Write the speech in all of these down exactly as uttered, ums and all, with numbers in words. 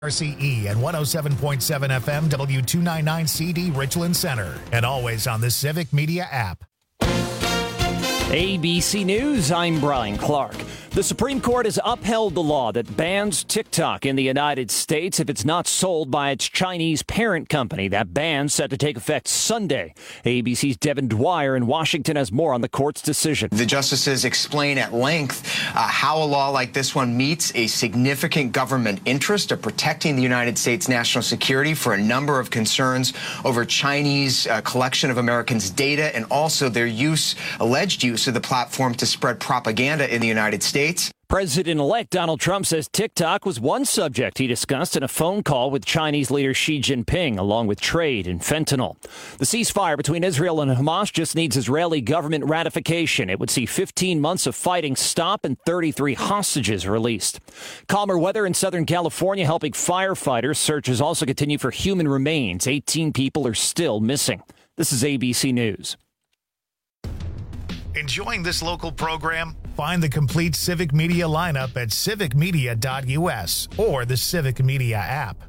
R C E and one oh seven point seven F M W two ninety-nine C D Richland Center, and always on the Civic Media app. A B C News, I'm Brian Clark. The Supreme Court has upheld the law that bans TikTok in the United States if it's not sold by its Chinese parent company. That ban set to take effect Sunday. A B C's Devin Dwyer in Washington has more on the court's decision. The justices explain at length uh, how a law like this one meets a significant government interest of protecting the United States national security for a number of concerns over Chinese uh, collection of Americans' data and also their use, alleged use of the platform to spread propaganda in the United States. President-elect Donald Trump says TikTok was one subject he discussed in a phone call with Chinese leader Xi Jinping, along with trade and fentanyl. The ceasefire between Israel and Hamas just needs Israeli government ratification. It would see fifteen months of fighting stop and thirty-three hostages released. Calmer weather in Southern California helping firefighters. Searches also continue for human remains. eighteen people are still missing. This is A B C News. Enjoying this local program? Find the complete Civic Media lineup at civic media dot U S or the Civic Media app.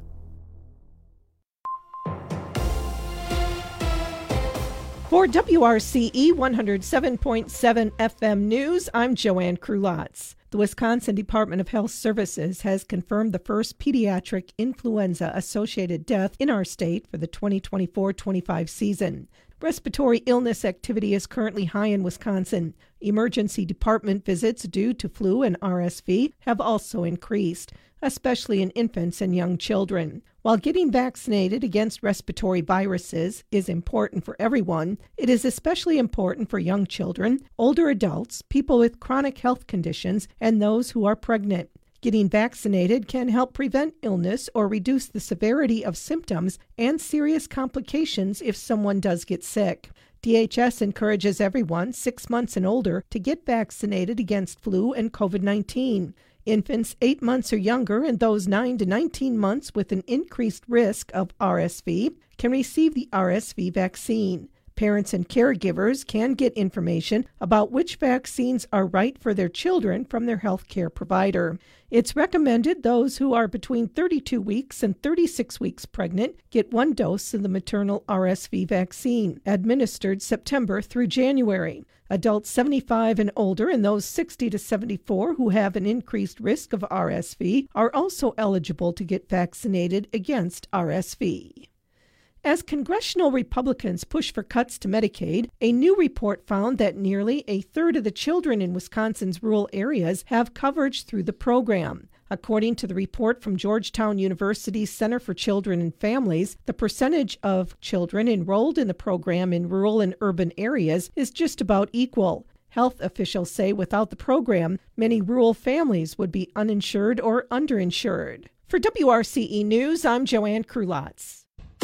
For W R C E one oh seven point seven F M News, I'm Joanne Krulotz. The Wisconsin Department of Health Services has confirmed the first pediatric influenza-associated death in our state for the twenty twenty-four twenty-five season. Respiratory illness activity is currently high in Wisconsin. Emergency department visits due to flu and R S V have also increased, especially in infants and young children. While getting vaccinated against respiratory viruses is important for everyone, it is especially important for young children, older adults, people with chronic health conditions, and those who are pregnant. Getting vaccinated can help prevent illness or reduce the severity of symptoms and serious complications if someone does get sick. D H S encourages everyone six months and older to get vaccinated against flu and COVID nineteen. Infants eight months or younger and those nine to nineteen months with an increased risk of R S V can receive the R S V vaccine. Parents and caregivers can get information about which vaccines are right for their children from their health care provider. It's recommended those who are between thirty-two weeks and thirty-six weeks pregnant get one dose of the maternal R S V vaccine, administered September through January. Adults seventy-five and older and those sixty to seventy-four who have an increased risk of R S V are also eligible to get vaccinated against R S V. As congressional Republicans push for cuts to Medicaid, a new report found that nearly a third of the children in Wisconsin's rural areas have coverage through the program. According to the report from Georgetown University's Center for Children and Families, the percentage of children enrolled in the program in rural and urban areas is just about equal. Health officials say without the program, many rural families would be uninsured or underinsured. For W R C E News, I'm Joanne Krulotz.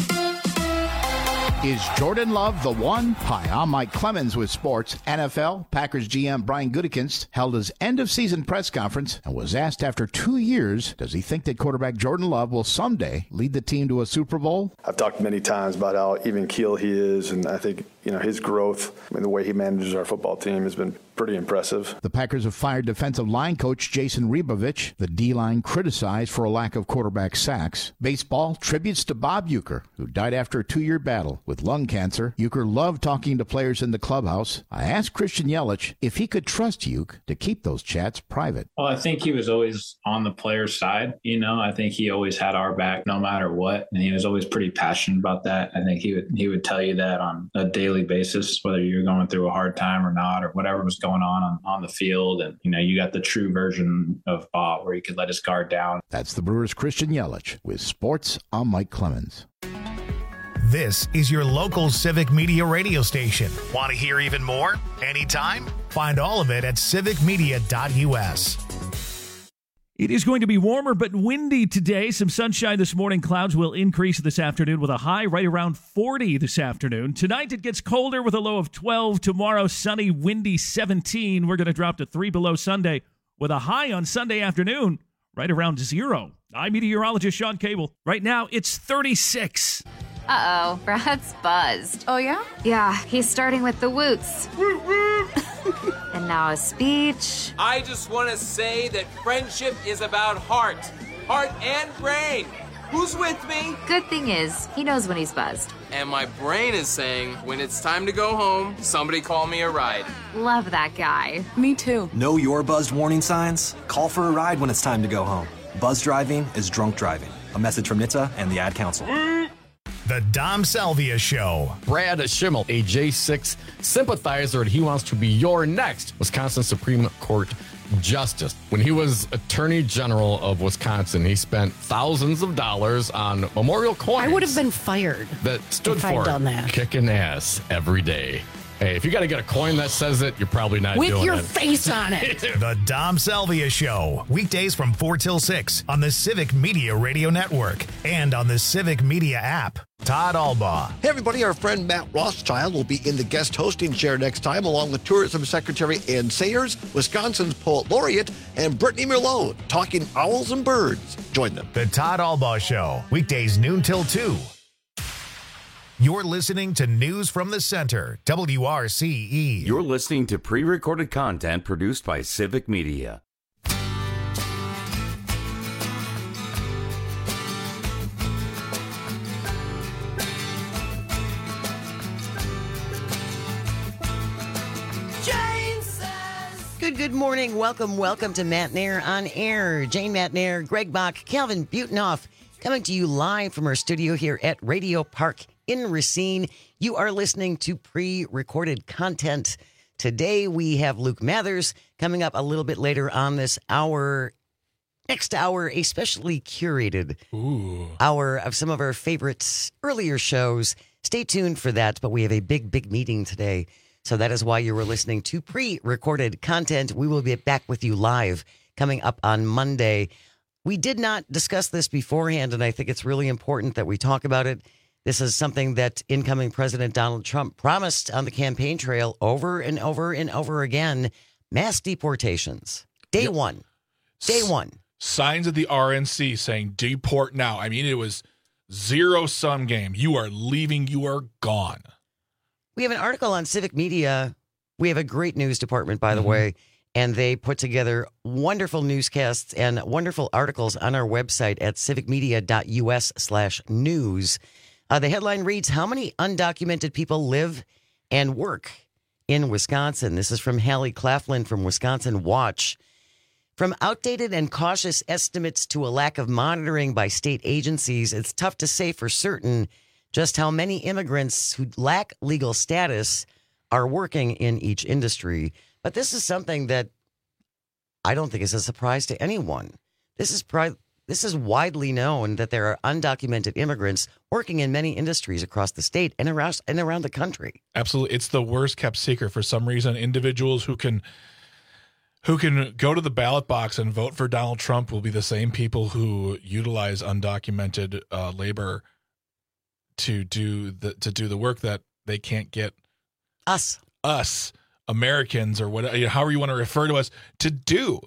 Is Jordan Love the one? Hi, I'm Mike Clemens with sports. N F L, Packers G M Brian Gutekunst held his end-of-season press conference and was asked after two years, does he think that quarterback Jordan Love will someday lead the team to a Super Bowl? I've talked many times about how even keel he is, and I think, you know, his growth and the way he manages our football team has been pretty impressive. The Packers have fired defensive line coach Jason Rebovich. The D-line criticized for a lack of quarterback sacks. Baseball tributes to Bob Uecker, who died after a two-year battle with lung cancer. Uecker loved talking to players in the clubhouse. I asked Christian Yelich if he could trust Uecker to keep those chats private. Well, I think he was always on the player's side. You know, I think he always had our back no matter what, and he was always pretty passionate about that. I think he would he would tell you that on a daily basis, whether you're going through a hard time or not, or whatever was going on on, on the field. And, you know, you got the true version of Bob where he could let his guard down. That's the Brewers' Christian Yelich with sports. I'm Mike Clemens. This is your local Civic Media radio station. Want to hear even more? Anytime? Find all of it at civic media dot U S. It is going to be warmer but windy today. Some sunshine this morning. Clouds will increase this afternoon with a high right around forty this afternoon. Tonight it gets colder with a low of twelve. Tomorrow sunny, windy seventeen. We're going to drop to three below Sunday with a high on Sunday afternoon right around zero. I'm meteorologist Sean Cable. Right now it's thirty-six. Uh-oh, Brad's buzzed. Oh, yeah? Yeah, he's starting with the woots. And now a speech. I just want to say that friendship is about heart. heart, and brain. Who's with me? Good thing is, he knows when he's buzzed. And my brain is saying, when it's time to go home, somebody call me a ride. Love that guy. Me too. Know your buzzed warning signs? Call for a ride when it's time to go home. Buzz driving is drunk driving. A message from N H T S A and the Ad Council. The Dom Salvia Show. Brad Schimmel, a J six sympathizer, and he wants to be your next Wisconsin Supreme Court Justice. When he was Attorney General of Wisconsin, he spent thousands of dollars on memorial coins. I would have been fired that stood if for I'd done that. Kicking ass every day. Hey, if you got to get a coin that says it, you're probably not With doing it. your face on it. The Dom Salvia Show. Weekdays from four till six on the Civic Media Radio Network and on the Civic Media app. Todd Albaugh. Hey, everybody. Our friend Matt Rothschild will be in the guest hosting chair next time, along with Tourism Secretary Ann Sayers, Wisconsin's Poet Laureate, and Brittany Merlot, talking owls and birds. Join them. The Todd Albaugh Show. Weekdays noon till two. You're listening to News from the Center, W R C E. You're listening to pre-recorded content produced by Civic Media. Good, good morning. Welcome, welcome to Matt Nair on Air. Jane Matt Nair, Greg Bach, Calvin Butenhoff, coming to you live from our studio here at Radio Park in Racine. You are listening to pre-recorded content. Today we have Luke Mathers coming up a little bit later on this hour. Next hour, a specially curated Ooh. hour of some of our favorites earlier shows. Stay tuned for that, but we have a big, big meeting today. So that is why you were listening to pre-recorded content. We will be back with you live coming up on Monday. We did not discuss this beforehand, and I think it's really important that we talk about it. This is something that incoming President Donald Trump promised on the campaign trail over and over and over again. Mass deportations. Day yep. one. Day one. Signs of the R N C saying deport now. I mean, it was zero-sum game. You are leaving. You are gone. We have an article on Civic Media. We have a great news department, by the mm-hmm. way, and they put together wonderful newscasts and wonderful articles on our website at civicmedia.us slash news. Uh, the headline reads, how many undocumented people live and work in Wisconsin? This is from Hallie Claflin from Wisconsin Watch. From outdated and cautious estimates to a lack of monitoring by state agencies, it's tough to say for certain just how many immigrants who lack legal status are working in each industry. But this is something that I don't think is a surprise to anyone. This is pri- this is widely known that there are undocumented immigrants working in many industries across the state and around, and around the country. Absolutely. It's the worst kept secret for some reason. Individuals who can who can go to the ballot box and vote for Donald Trump will be the same people who utilize undocumented uh, labor to do the to do the work that they can't get us us Americans or whatever, however you want to refer to us, to do.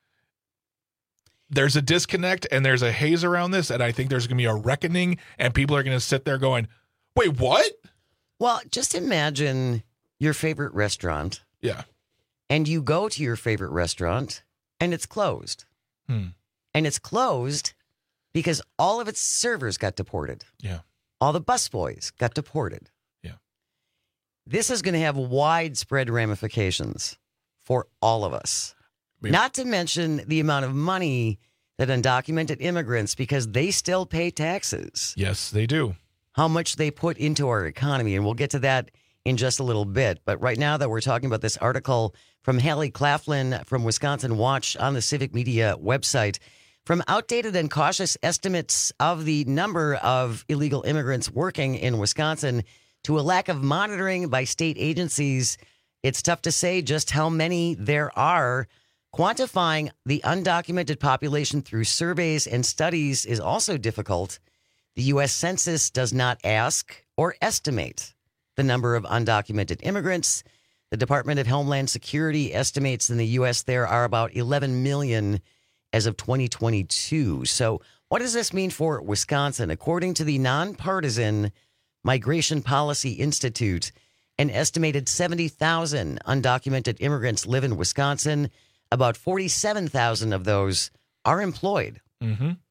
There's a disconnect and there's a haze around this, and I think there's going to be a reckoning, and people are going to sit there going, "Wait, what?" Well, just imagine your favorite restaurant. Yeah. And you go to your favorite restaurant and it's closed. Hmm. And it's closed because all of its servers got deported. Yeah. All the busboys got deported. Yeah. This is going to have widespread ramifications for all of us. Maybe. Not to mention the amount of money that undocumented immigrants, because they still pay taxes. Yes, they do. How much they put into our economy. And we'll get to that in just a little bit. But right now that we're talking about this article from Hallie Claflin from Wisconsin Watch on the Civic Media website. From outdated and cautious estimates of the number of illegal immigrants working in Wisconsin to a lack of monitoring by state agencies, it's tough to say just how many there are. Quantifying the undocumented population through surveys and studies is also difficult. The U S Census does not ask or estimate the number of undocumented immigrants. The Department of Homeland Security estimates in the U S there are about eleven million as of twenty twenty-two. So what does this mean for Wisconsin? According to the nonpartisan Migration Policy Institute, an estimated seventy thousand undocumented immigrants live in Wisconsin. About forty-seven thousand of those are employed. Mm-hmm.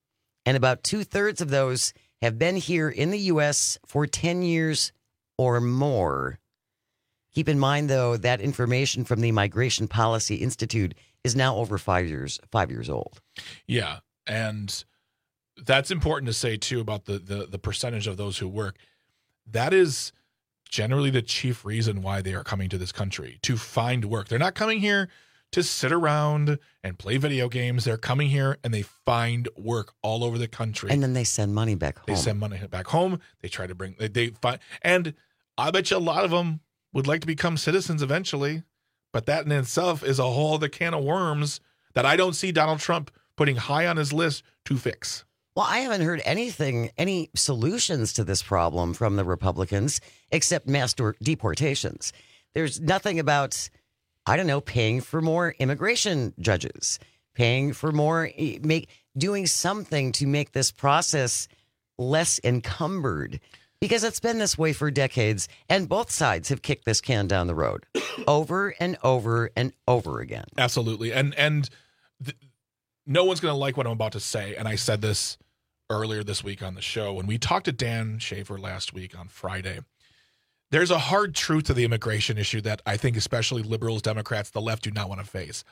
And about two-thirds of those have been here in the U S for ten years or more. Keep in mind, though, that information from the Migration Policy Institute is now over five years five years old. Yeah, and that's important to say, too, about the, the, the percentage of those who work. That is generally the chief reason why they are coming to this country, to find work. They're not coming here to sit around and play video games. They're coming here and they find work all over the country. And then they send money back home. They send money back home. They try to bring, they, they find, and I bet you a lot of them would like to become citizens eventually, but that in itself is a whole other can of worms that I don't see Donald Trump putting high on his list to fix. Well, I haven't heard anything, any solutions to this problem from the Republicans except mass deportations. There's nothing about, I don't know, paying for more immigration judges, paying for more, make doing something to make this process less encumbered, because it's been this way for decades, and both sides have kicked this can down the road over and over and over again. Absolutely. And and th- no one's going to like what I'm about to say, and I said this earlier this week on the show. When we talked to Dan Schaefer last week on Friday, there's a hard truth to the immigration issue that I think especially liberals, Democrats, the left do not want to face.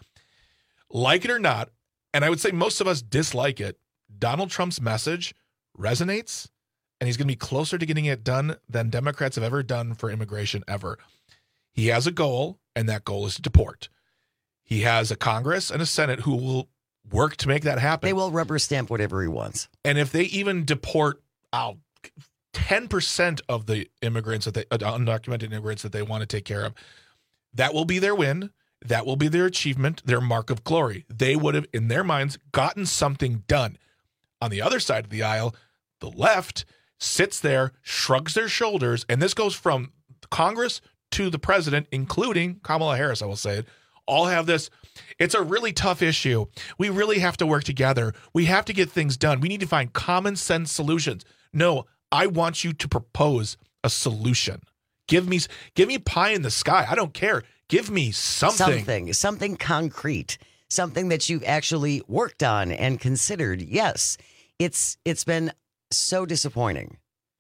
Like it or not, and I would say most of us dislike it, Donald Trump's message resonates, and he's going to be closer to getting it done than Democrats have ever done for immigration ever. He has a goal, and that goal is to deport. He has a Congress and a Senate who will work to make that happen. They will rubber stamp whatever he wants. And if they even deport out ten percent of the immigrants that they, undocumented immigrants that they want to take care of, that will be their win. That will be their achievement, their mark of glory. They would have, in their minds, gotten something done. On the other side of the aisle, the left sits there, shrugs their shoulders, and this goes from Congress to the president, including Kamala Harris, I will say it, all have this. It's a really tough issue. We really have to work together. We have to get things done. We need to find common sense solutions. No, I want you to propose a solution. Give me, give me pie in the sky. I don't care. Give me something. Something, something concrete, something that you've actually worked on and considered. Yes, it's it's been so disappointing.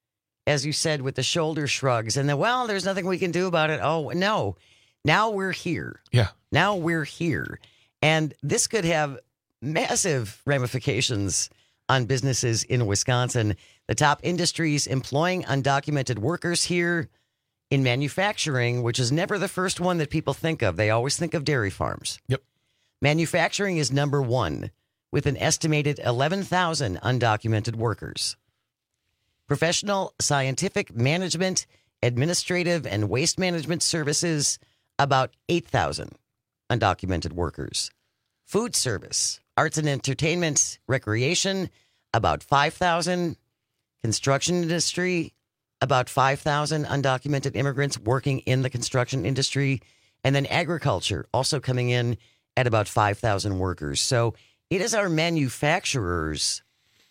As you said, with the shoulder shrugs and the, well, there's nothing we can do about it. Oh, no. Now we're here. Yeah. Now we're here. And this could have massive ramifications on businesses in Wisconsin. The top industries employing undocumented workers here in manufacturing, which is never the first one that people think of. They always think of dairy farms. Yep. Manufacturing is number one with an estimated eleven thousand undocumented workers. Professional, scientific, management, administrative, and waste management services, about eight thousand undocumented workers. Food service, arts and entertainment, recreation, about five thousand. Construction industry, about five thousand undocumented immigrants working in the construction industry. And then agriculture also coming in at about five thousand workers. So it is our manufacturers.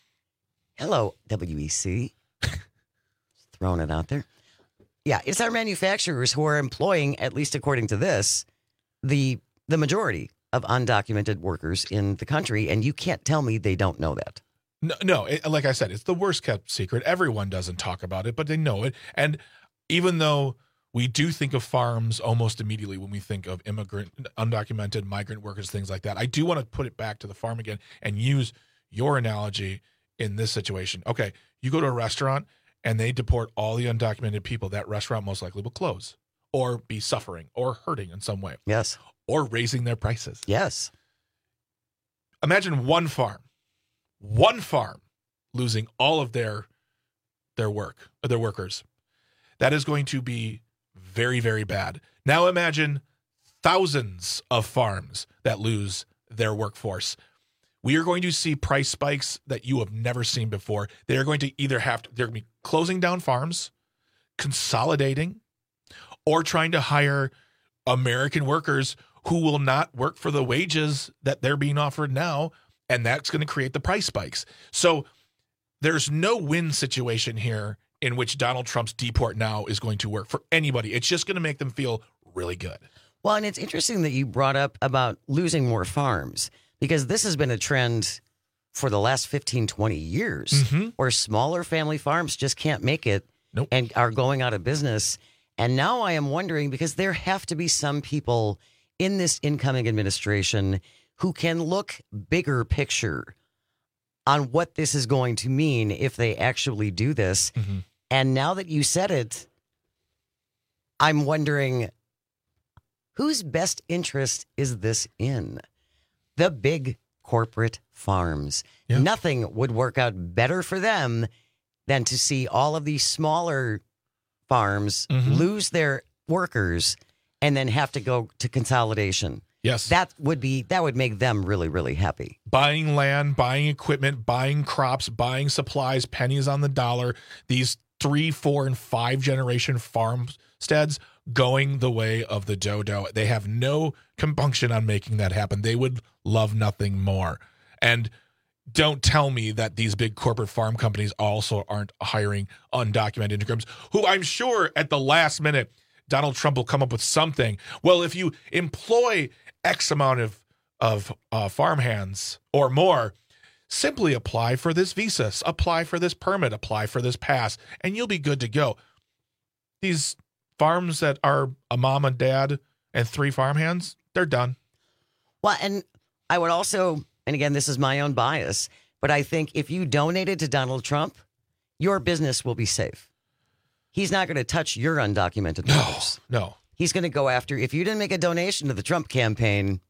Hello, W E C. Throwing it out there. Yeah, it's our manufacturers who are employing, at least according to this, the the majority of undocumented workers in the country. And you can't tell me they don't know that. No, no it, like I said, it's the worst kept secret. Everyone doesn't talk about it, but they know it. And even though we do think of farms almost immediately when we think of immigrant, undocumented migrant workers, things like that, I do want to put it back to the farm again and use your analogy in this situation. Okay, you go to a restaurant and they deport all the undocumented people. That restaurant most likely will close or be suffering or hurting in some way. Yes. Or raising their prices. Yes. Imagine one farm. One farm losing all of their their work, their workers. That is going to be very, very bad. Now imagine thousands of farms that lose their workforce. We are going to see price spikes that you have never seen before. They are going to either have to, they're going to be closing down farms, consolidating, or trying to hire American workers who will not work for the wages that they're being offered now. And that's going to create the price spikes. So there's no win situation here in which Donald Trump's deport now is going to work for anybody. It's just going to make them feel really good. Well, and it's interesting that you brought up about losing more farms, because this has been a trend for the last fifteen, twenty years, Mhm. where smaller family farms just can't make it Nope. and are going out of business. And now I am wondering, because there have to be some people in this incoming administration who can look bigger picture on what this is going to mean if they actually do this. Mhm. And now that you said it, I'm wondering, whose best interest is this in? The big corporate farms. Yeah. Nothing would work out better for them than to see all of these smaller farms Mhm. lose their workers and then have to go to consolidation. Yes. That would be that would make them really, really happy. Buying land, buying equipment, buying crops, buying supplies, pennies on the dollar. These three, four, and five generation farmsteads going the way of the dodo. They have no compunction on making that happen. They would love nothing more. And don't tell me that these big corporate farm companies also aren't hiring undocumented immigrants, who I'm sure at the last minute, Donald Trump will come up with something. Well, if you employ X amount of, of uh, farmhands or more, simply apply for this visa, apply for this permit, apply for this pass, and you'll be good to go. These farms that are a mom and dad and three farmhands, they're done. Well, and I would also, and again, this is my own bias, but I think if you donated to Donald Trump, your business will be safe. He's not going to touch your undocumented workers. No. He's going to go after, if you didn't make a donation to the Trump campaign,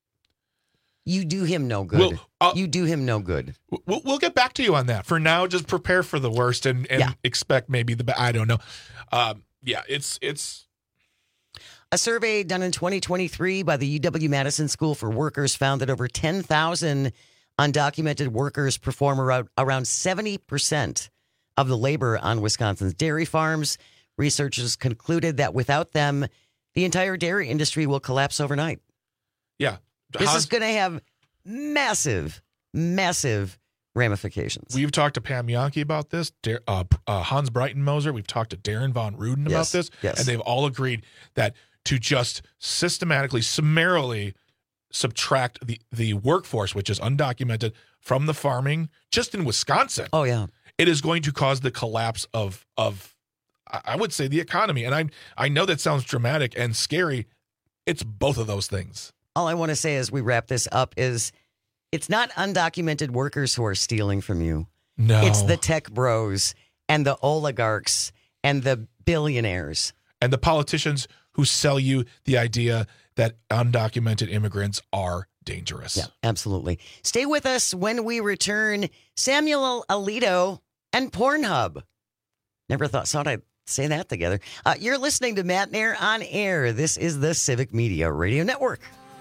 you do him no good. Well, uh, you do him no good. We'll, we'll get back to you on that. For now, just prepare for the worst and, and Yeah. expect maybe the best. I don't know. Um, yeah, it's it's. A survey done in twenty twenty-three by the U W-Madison School for Workers found that over ten thousand undocumented workers perform around, around seventy percent of the labor on Wisconsin's dairy farms. Researchers concluded that without them, the entire dairy industry will collapse overnight. Yeah. This Hans, is going to have massive, massive ramifications. We've talked to Pam Yankee about this, Dar- uh, uh, Hans Breitenmoser. We've talked to Darren Von Ruden about Yes, this. yes. And they've all agreed that to just systematically, summarily subtract the, the workforce, which is undocumented, from the farming, just in Wisconsin. Oh, yeah. It is going to cause the collapse of, of I I would say, the economy. And I I know that sounds dramatic and scary. It's both of those things. All I want to say as we wrap this up is it's not undocumented workers who are stealing from you. No. It's the tech bros and the oligarchs and the billionaires. And the politicians who sell you the idea that undocumented immigrants are dangerous. Yeah, absolutely. Stay with us when we return. Samuel Alito and Pornhub. Never thought, thought I'd say that together. Uh, you're listening to Matt Nair on Air. This is the Civic Media Radio Network.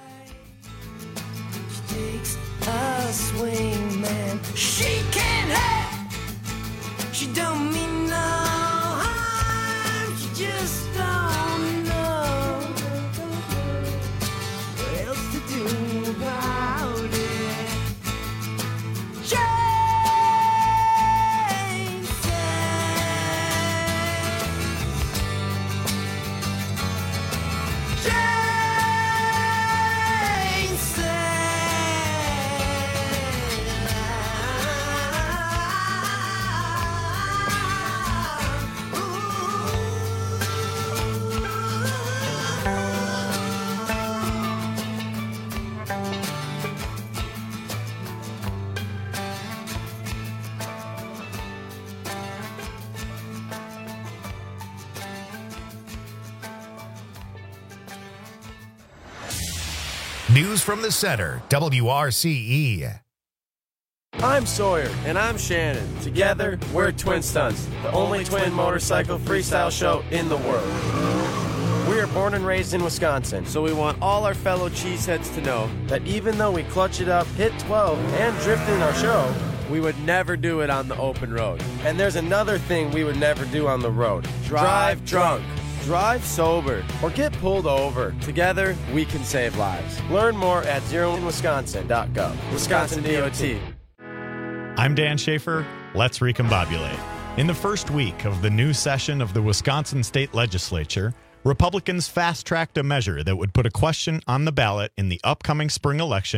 Takes a swing, man. She can't have. She don't mean no harm. She just don't know what else to do about it. Jane said. Jane News from the center, W R C E. I'm Sawyer. And I'm Shannon. Together, we're Twin Stunts, the only twin motorcycle freestyle show in the world. We are born and raised in Wisconsin, so we want all our fellow cheeseheads to know that even though we clutch it up, hit twelve, and drift in our show, we would never do it on the open road. And there's another thing we would never do on the road. Drive drunk. Drive sober or get pulled over. Together, we can save lives. Learn more at zero in wisconsin dot gov. Wisconsin D O T. I'm Dan Schaefer. Let's recombobulate. In the first week of the new session of the Wisconsin State Legislature, Republicans fast-tracked a measure that would put a question on the ballot in the upcoming spring election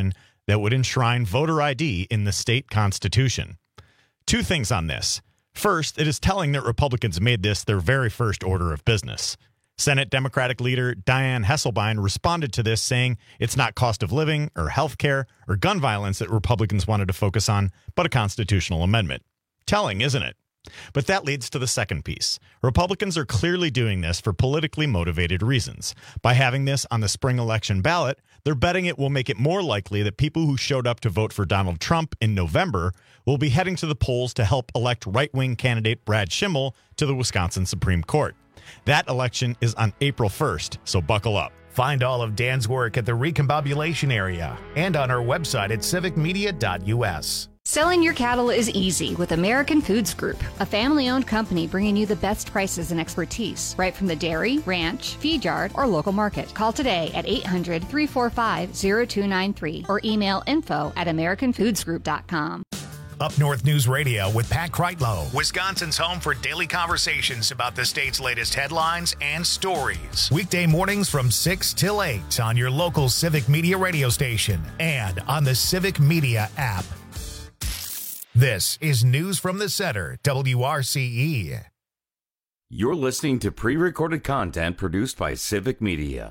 that would enshrine voter I D in the state constitution. Two things on this. First, it is telling that Republicans made this their very first order of business. Senate Democratic leader Dianne Hesselbein responded to this saying it's not cost of living or health care or gun violence that Republicans wanted to focus on, but a constitutional amendment. Telling, isn't it? But that leads to the second piece. Republicans are clearly doing this for politically motivated reasons. By having this on the spring election ballot, they're betting it will make it more likely that people who showed up to vote for Donald Trump in November will be heading to the polls to help elect right-wing candidate Brad Schimmel to the Wisconsin Supreme Court. That election is on April first, so buckle up. Find all of Dan's work at the Recombobulation area and on our website at civic media dot u s. Selling your cattle is easy with American Foods Group, a family-owned company bringing you the best prices and expertise, right from the dairy, ranch, feed yard, or local market. Call today at eight hundred, three four five, zero two nine three or email info at american foods group dot com. Up North News Radio with Pat Kreitlow, Wisconsin's home for daily conversations about the state's latest headlines and stories. Weekday mornings from six till eight on your local Civic Media radio station and on the Civic Media app. This is News from the Center, W R C E. You're listening to pre-recorded content produced by Civic Media.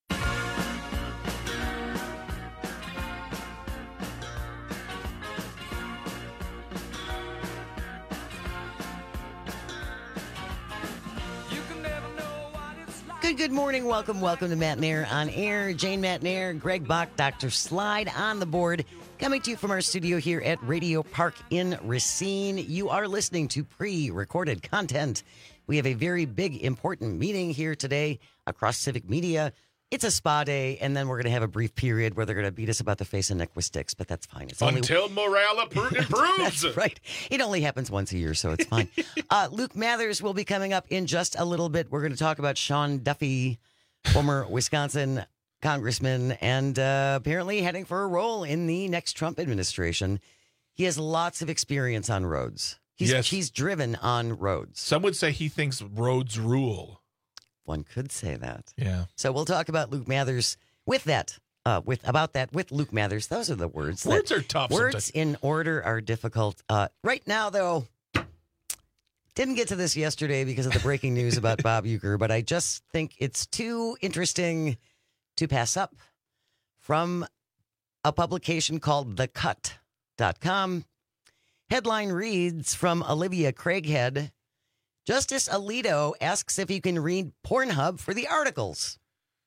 Good, good morning. Welcome, welcome to Matt Nair on Air. Jane Matt Nair, Greg Bach, Doctor Slide on the board. Coming to you from our studio here at Radio Park in Racine. You are listening to pre-recorded content. We have a very big, important meeting here today across Civic Media. It's a spa day, and then we're going to have a brief period where they're going to beat us about the face and neck with sticks, but that's fine. It's Until only... morale improves. That's right. It only happens once a year, so it's fine. uh, Luke Mathers will be coming up in just a little bit. We're going to talk about Sean Duffy, former Wisconsin congressman, and uh, apparently heading for a role in the next Trump administration. He has lots of experience on roads. He's, yes. he's driven on roads. Some would say he thinks roads rule. One could say that. Yeah. So we'll talk about Luke Mathers with that, uh, with about that with Luke Mathers. Those are the words. Words that, are tough. Words sometimes. in order are difficult. Uh, right now, though, didn't get to this yesterday because of the breaking news about Bob Uecker, but I just think it's too interesting to pass up. From a publication called the cut dot com. Headline reads from Olivia Craighead. Justice Alito asks if you can read Pornhub for the articles.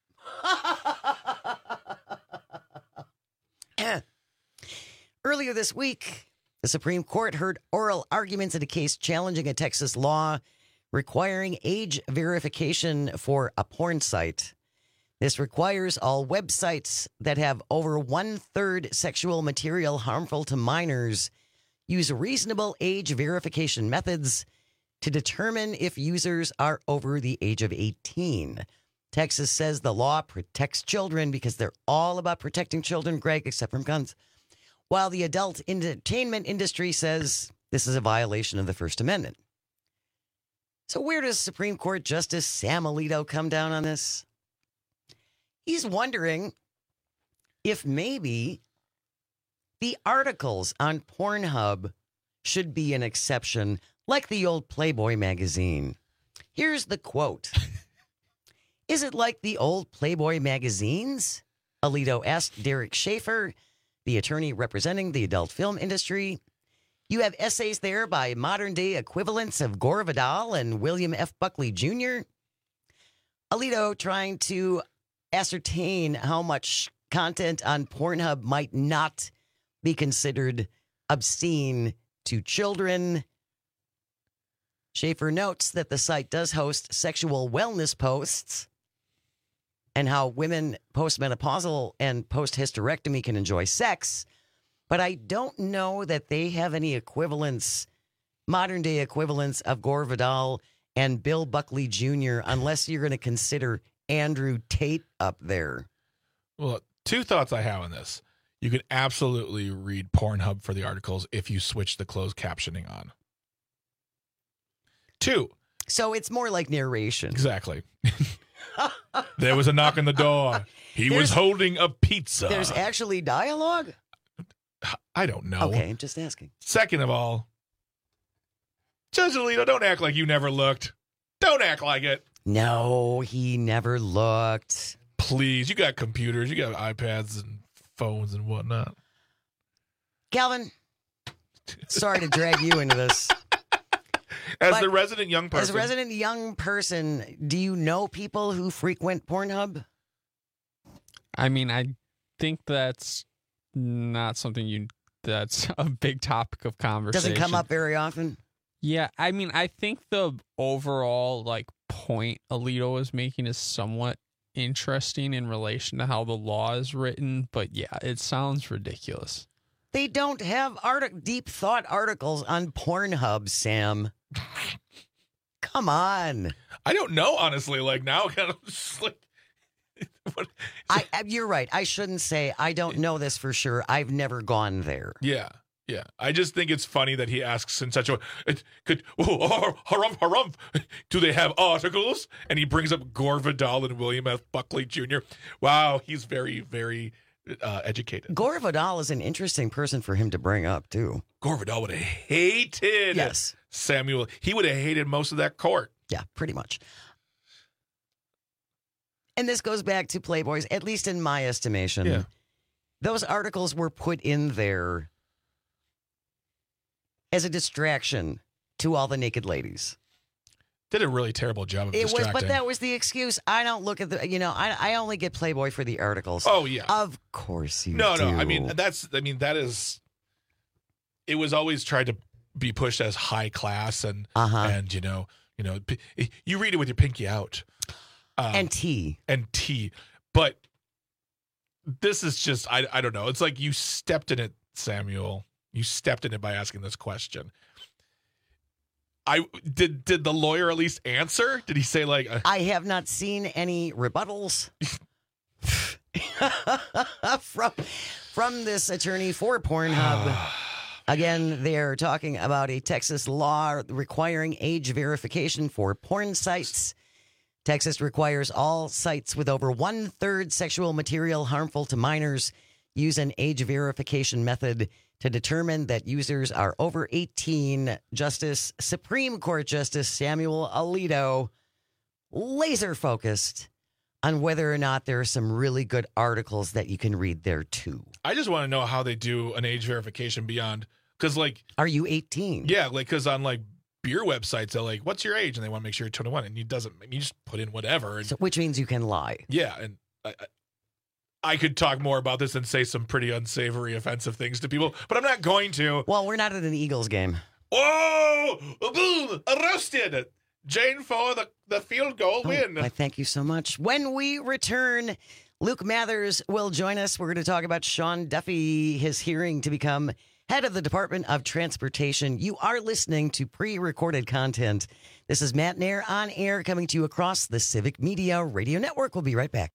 Earlier this week, the Supreme Court heard oral arguments in a case challenging a Texas law requiring age verification for a porn site. This requires all websites that have over one-third sexual material harmful to minors use reasonable age verification methods to determine if users are over the age of eighteen. Texas says the law protects children because they're all about protecting children, Greg, except from guns. While the adult entertainment industry says this is a violation of the First Amendment. So where does Supreme Court Justice Sam Alito come down on this? He's wondering if maybe the articles on Pornhub should be an exception, like the old Playboy magazine. Here's the quote. Is it like the old Playboy magazines? Alito asked Derek Schaefer, the attorney representing the adult film industry. You have essays there by modern-day equivalents of Gore Vidal and William F. Buckley Junior Alito trying to ascertain how much content on Pornhub might not be considered obscene to children. Schaefer notes that the site does host sexual wellness posts and how women postmenopausal and post-hysterectomy can enjoy sex, but I don't know that they have any equivalents, modern-day equivalents of Gore Vidal and Bill Buckley Junior, unless you're going to consider Andrew Tate up there. Well, two thoughts I have on this. You can absolutely read Pornhub for the articles if you switch the closed captioning on. Two. So it's more like narration. Exactly. There was a knock on the door. He there's, was holding a pizza. There's actually dialogue? I don't know. Okay, I'm just asking. Second of all, Judge Alito, don't act like you never looked. Don't act like it. No, he never looked. Please, you got computers, you got iPads and phones and whatnot. Calvin, sorry to drag you into this. As But the resident young person. As a resident young person, do you know people who frequent Pornhub? I mean, I think that's not something you that's a big topic of conversation. Doesn't come up very often. Yeah, I mean, I think the overall like point Alito is making is somewhat interesting in relation to how the law is written, but yeah, it sounds ridiculous. They don't have artic- deep thought articles on Pornhub, Sam. Come on. I don't know, honestly. Like now, kind of just like. I, you're right. I shouldn't say I don't know this for sure. I've never gone there. Yeah, yeah. I just think it's funny that he asks in such a it could oh, harumph harumph. Do they have articles? And he brings up Gore Vidal and William F. Buckley Junior Wow, he's very, very uh, educated. Gore Vidal is an interesting person for him to bring up too. Gore Vidal would have hated yes. Samuel. He would have hated most of that court. Yeah, pretty much. And this goes back to Playboys, at least in my estimation. Yeah. Those articles were put in there as a distraction to all the naked ladies. Did a really terrible job of it distracting. was, but that was the excuse. I don't look at the, you know, I I only get Playboy for the articles. Oh yeah, of course you. No, do. no. I mean that's. I mean that is. It was always tried to be pushed as high class and uh-huh. and you know you know you read it with your pinky out. Um, and tea. And tea. But this is just, I, I don't know. It's like you stepped in it, Samuel. You stepped in it by asking this question. I did Did the lawyer at least answer? Did he say like... Uh, I have not seen any rebuttals from, from this attorney for Pornhub. Again, they're talking about a Texas law requiring age verification for porn sites. Texas requires all sites with over one-third sexual material harmful to minors use an age verification method to determine that users are over eighteen. Justice, Supreme Court Justice Samuel Alito, laser-focused on whether or not there are some really good articles that you can read there, too. I just want to know how they do an age verification beyond, because like... Are you eighteen? Yeah, like, because on like... beer websites are like, what's your age? And they want to make sure you're twenty-one, and you doesn't. You just put in whatever, and, so, which means you can lie. Yeah, and I, I, I could talk more about this and say some pretty unsavory, offensive things to people, but I'm not going to. Well, we're not at an Eagles game. Oh, boom! Roasted. Jane for the the field goal oh, win. I thank you so much. When we return, Luke Mathers will join us. We're going to talk about Sean Duffy, his hearing to become head of the Department of Transportation. You are listening to pre-recorded content. This is Matt Nair on air, coming to you across the Civic Media Radio Network. We'll be right back.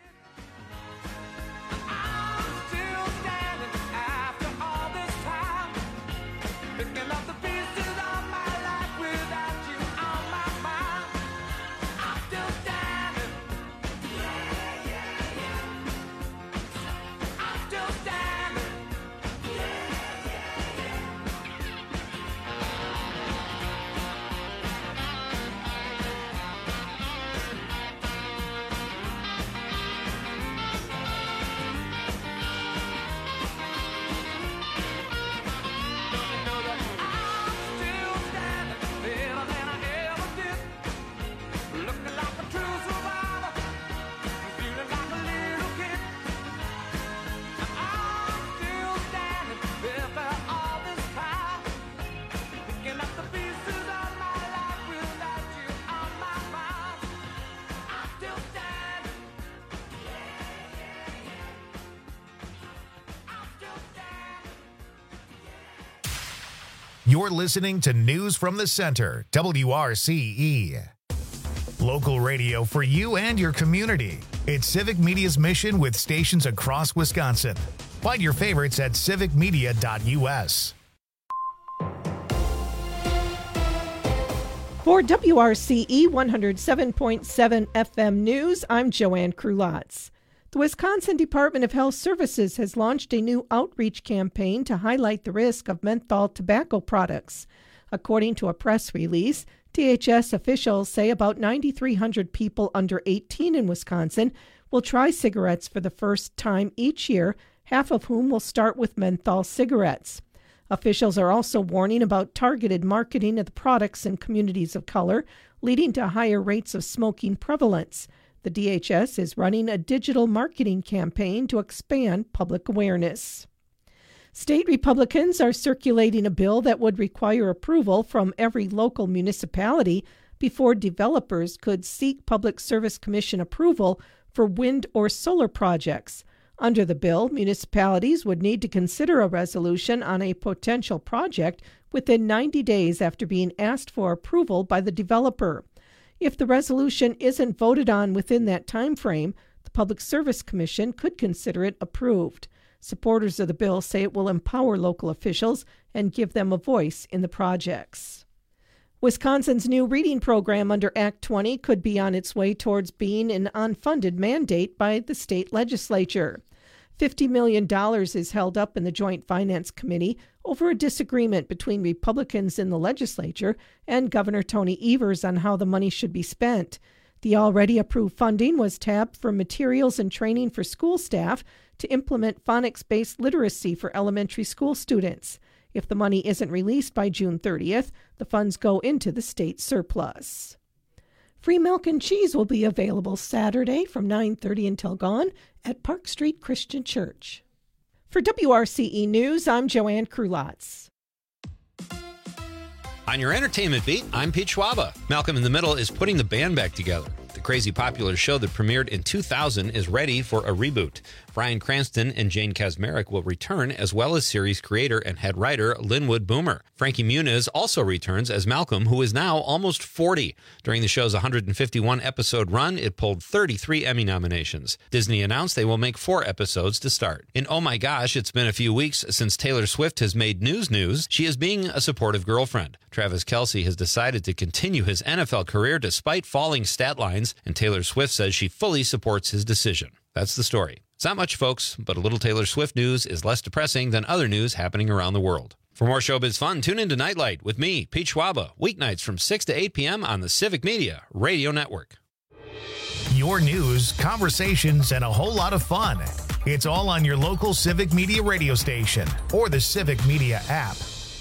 You're listening to News from the Center, W R C E. Local radio for you and your community. It's Civic Media's mission with stations across Wisconsin. Find your favorites at civic media dot U S. For W R C E one oh seven point seven F M News, I'm Joanne Krulotz. The Wisconsin Department of Health Services has launched a new outreach campaign to highlight the risk of menthol tobacco products. According to a press release, D H S officials say about nine thousand three hundred people under eighteen in Wisconsin will try cigarettes for the first time each year, half of whom will start with menthol cigarettes. Officials are also warning about targeted marketing of the products in communities of color, leading to higher rates of smoking prevalence. The D H S is running a digital marketing campaign to expand public awareness. State Republicans are circulating a bill that would require approval from every local municipality before developers could seek Public Service Commission approval for wind or solar projects. Under the bill, municipalities would need to consider a resolution on a potential project within ninety days after being asked for approval by the developer. If the resolution isn't voted on within that time frame, the Public Service Commission could consider it approved. Supporters of the bill say it will empower local officials and give them a voice in the projects. Wisconsin's new reading program under Act twenty could be on its way towards being an unfunded mandate by the state legislature. fifty million dollars is held up in the Joint Finance Committee over a disagreement between Republicans in the legislature and Governor Tony Evers on how the money should be spent. The already approved funding was tapped for materials and training for school staff to implement phonics-based literacy for elementary school students. If the money isn't released by June thirtieth, the funds go into the state surplus. Free milk and cheese will be available Saturday from nine thirty until gone at Park Street Christian Church. For W R C E News, I'm Joanne Krulotz. On your entertainment beat, I'm Pete Schwaba. Malcolm in the Middle is putting the band back together. The crazy popular show that premiered in two thousand is ready for a reboot. Bryan Cranston and Jane Kaczmarek will return, as well as series creator and head writer Linwood Boomer. Frankie Muniz also returns as Malcolm, who is now almost forty. During the show's one hundred fifty-one episode run, it pulled thirty-three Emmy nominations. Disney announced they will make four episodes to start. In Oh My Gosh, it's been a few weeks since Taylor Swift has made news news. She is being a supportive girlfriend. Travis Kelce has decided to continue his N F L career despite falling stat lines, and Taylor Swift says she fully supports his decision. That's the story. It's not much, folks, but a little Taylor Swift news is less depressing than other news happening around the world. For more showbiz fun, tune in to Nightlight with me, Pete Schwaba, weeknights from six to eight p.m. on the Civic Media Radio Network. Your news, conversations, and a whole lot of fun. It's all on your local Civic Media radio station or the Civic Media app.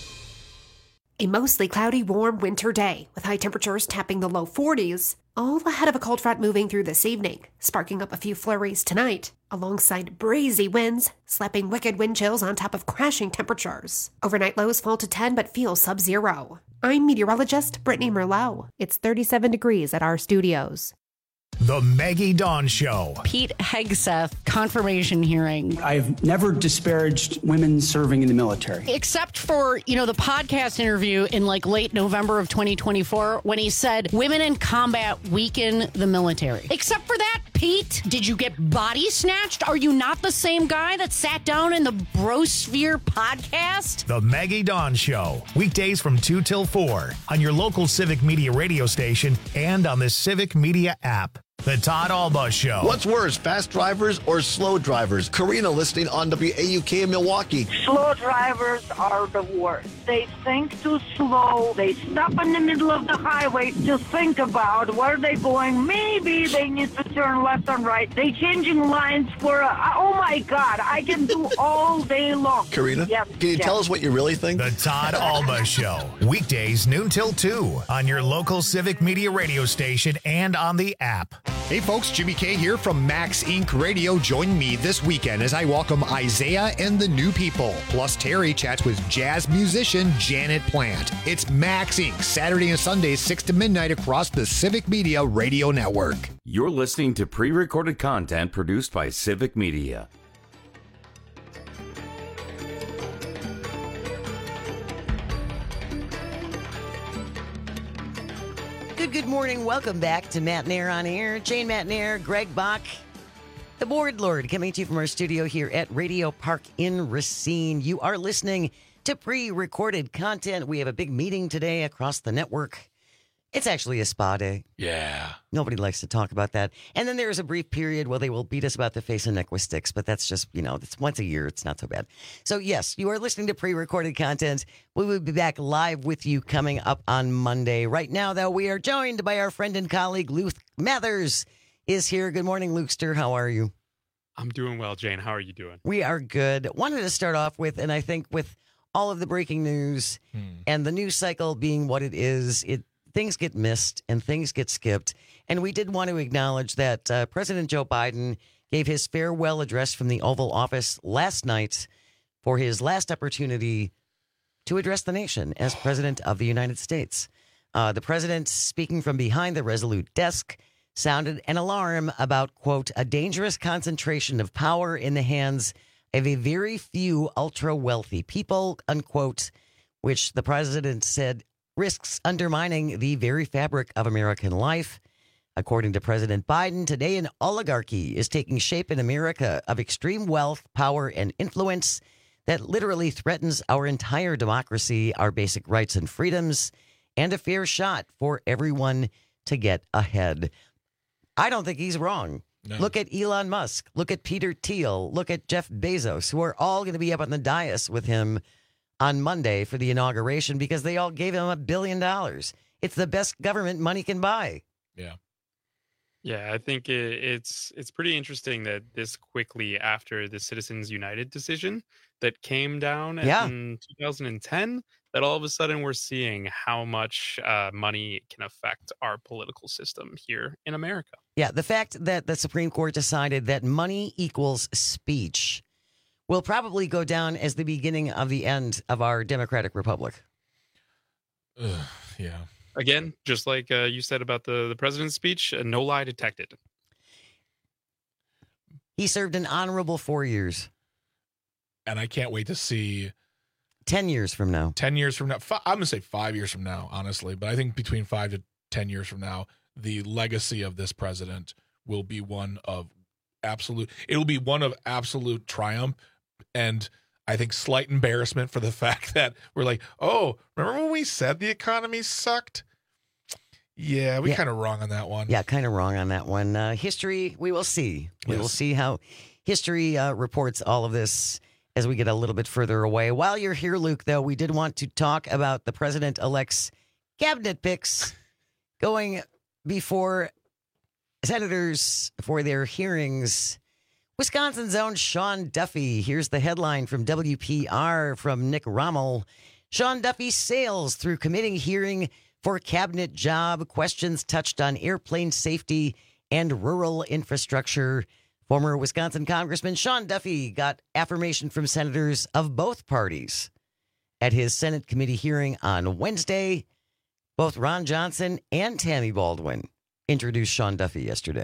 A mostly cloudy, warm winter day with high temperatures tapping the low forties, all ahead of a cold front moving through this evening, sparking up a few flurries tonight, alongside breezy winds, slapping wicked wind chills on top of crashing temperatures. Overnight lows fall to ten but feel sub-zero. I'm meteorologist Brittany Merlot. It's thirty-seven degrees at our studios. The Maggie Dawn Show. Pete Hegseth confirmation hearing. I've never disparaged women serving in the military. Except for, you know, the podcast interview in like late November of twenty twenty-four when he said women in combat weaken the military. Except for that, Pete, did you get body snatched? Are you not the same guy that sat down in the Brosphere podcast? The Maggie Dawn Show. Weekdays from two till four on your local Civic Media radio station and on the Civic Media app. The Todd Alba Show. What's worse, fast drivers or slow drivers? Karina listening on W A U K in Milwaukee. Slow drivers are the worst. They think too slow. They stop in the middle of the highway to think about where they're going. Maybe they need to turn left and right. They changing lines for, a, oh my God, I can do all day long. Karina, yes, can you yes. tell us what you really think? The Todd Alba Show. Weekdays noon till two on your local Civic Media radio station and on the app. Hey folks, Jimmy K here from Max Incorporated. Radio. Join me this weekend as I welcome Isaiah and the New People. Plus Terry chats with jazz musician Janet Plant. It's Max Incorporated. Saturday and Sunday, six to midnight across the Civic Media Radio Network. You're listening to pre-recorded content produced by Civic Media. Good, good morning. Welcome back to Matt Nair on Air. Jane Matt Nair, Greg Bach, the Board Lord, coming to you from our studio here at Radio Park in Racine. You are listening to pre-recorded content. We have a big meeting today across the network It's actually a spa day. Yeah. Nobody likes to talk about that. And then there's a brief period where they will beat us about the face and neck with sticks, but that's just, you know, it's once a year. It's not so bad. So, yes, you are listening to pre-recorded content. We will be back live with you coming up on Monday. Right now, though, we are joined by our friend and colleague, Luke Mathers is here. Good morning, Lukester. How are you? I'm doing well, Jane. How are you doing? We are good. Wanted to start off with, and I think with all of the breaking news hmm. and the news cycle being what it is, it things get missed and things get skipped. And we did want to acknowledge that uh, President Joe Biden gave his farewell address from the Oval Office last night for his last opportunity to address the nation as President of the United States. Uh, the president, speaking from behind the Resolute desk, sounded an alarm about, quote, a dangerous concentration of power in the hands of a very few ultra-wealthy people, unquote, which the president said risks undermining the very fabric of American life. According to President Biden, today an oligarchy is taking shape in America of extreme wealth, power, and influence that literally threatens our entire democracy, our basic rights and freedoms, and a fair shot for everyone to get ahead. I don't think he's wrong. No. Look at Elon Musk. Look at Peter Thiel. Look at Jeff Bezos, who are all going to be up on the dais with him on Monday for the inauguration because they all gave him a billion dollars. It's the best government money can buy. Yeah. Yeah, I think it, it's it's pretty interesting that this quickly after the Citizens United decision that came down yeah. in two thousand ten, that all of a sudden we're seeing how much uh, money can affect our political system here in America. Yeah, the fact that the Supreme Court decided that money equals speech will probably go down as the beginning of the end of our democratic republic. Ugh, yeah. Again, just like uh, you said about the, the president's speech, uh, no lie detected. He served an honorable four years. And I can't wait to see... Ten years from now. Ten years from now. Five, I'm going to say five years from now, honestly. But I think between five to ten years from now, the legacy of this president will be one of absolute... It will be one of absolute triumph and... I think slight embarrassment for the fact that we're like, oh, remember when we said the economy sucked? Yeah, we yeah. kind of wrong on that one. Yeah, kind of wrong on that one. Uh, history, we will see. We yes. will see how history uh, reports all of this as we get a little bit further away. While you're here, Luke, though, we did want to talk about the president-elect's cabinet picks going before senators for their hearings. Wisconsin's own Sean Duffy. Here's the headline from W P R from Nick Rommel. Sean Duffy sails through committee hearing for cabinet job. Questions touched on airplane safety and rural infrastructure. Former Wisconsin Congressman Sean Duffy got affirmation from senators of both parties at his Senate committee hearing on Wednesday. Both Ron Johnson and Tammy Baldwin introduced Sean Duffy yesterday.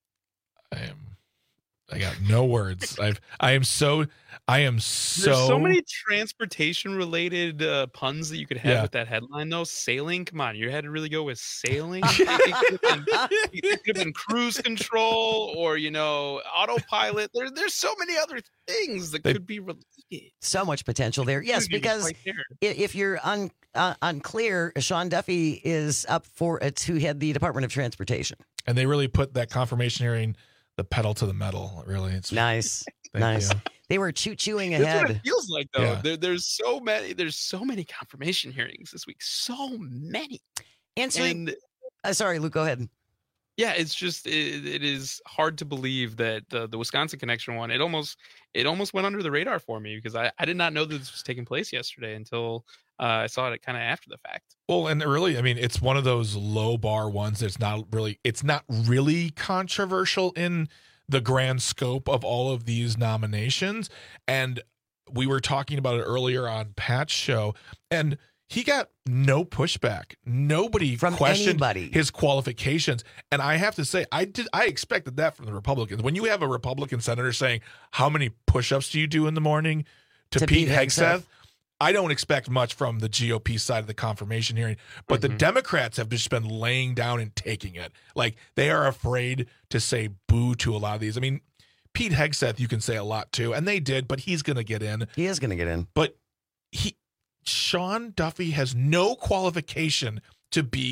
I am I got no words. I've I am so I am so There's so many transportation related uh, puns that you could have Yeah. with that headline though. Sailing, come on, you had to really go with sailing. it, could have been, it could have been cruise control or you know autopilot. There, there's so many other things that They- could be related. So much potential there. Yes, Dude, because right there. i- if you're un, uh, unclear, Sean Duffy is up for uh, to head the Department of Transportation. And they really put that confirmation hearing the pedal to the metal. Really, it's Nice, Thank nice. you. They were choo chewing That's what ahead. it feels like though. Yeah. There, there's so many. There's so many confirmation hearings this week. So many. Answering. And Uh, sorry, Luke. Go ahead. yeah, it's just it, it is hard to believe that the the Wisconsin connection one. It almost it almost went under the radar for me because I I did not know that this was taking place yesterday until uh, I saw it kind of after the fact. Well, and really, I mean, it's one of those low bar ones that's not really, it's not really controversial in the grand scope of all of these nominations. And we were talking about it earlier on Pat's show, and he got no pushback. Nobody From questioned anybody. his qualifications. And I have to say, I did, I expected that from the Republicans. When you have a Republican senator saying, how many push-ups do you do in the morning to, To Pete Pete Hegseth? Hegseth. I don't expect much from the G O P side of the confirmation hearing, but the Democrats have just been laying down and taking it. Like they are afraid to say boo to a lot of these. I mean, Pete Hegseth, you can say a lot too, and they did, but he's going to get in. He is going to get in. But he, Sean Duffy has no qualification to be